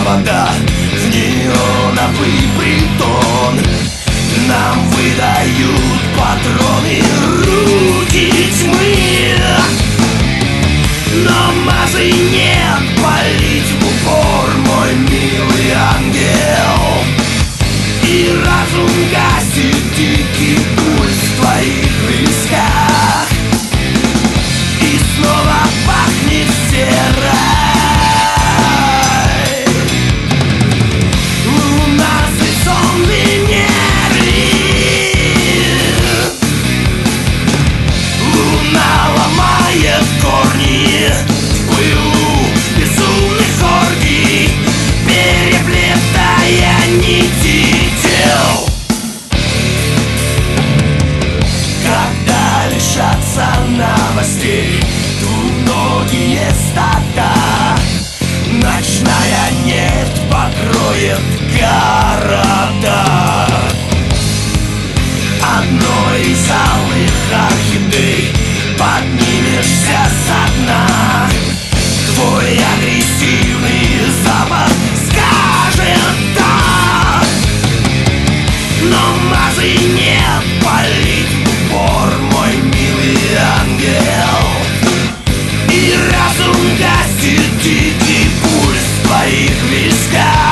провода в неоновый притон. Нам выдают патроны руки тьмы, но мазы нет палить в упор, мой милый ангел. И разум гасит дикий пульс в твоих висках, и снова пахнет серой. Луна с лицом Венеры, луна ломает корни в пылу безумных оргий, переплетая нити тел. Когда лишатся новостей двуногие стада, ночная нефть покроет города. Одной из алых орхидей поднимешься со дна, твой агрессивный запах скажет «да». Но мазы нет палить в упор, мой милый ангел. И разум гасит дикий пульс в твоих висках.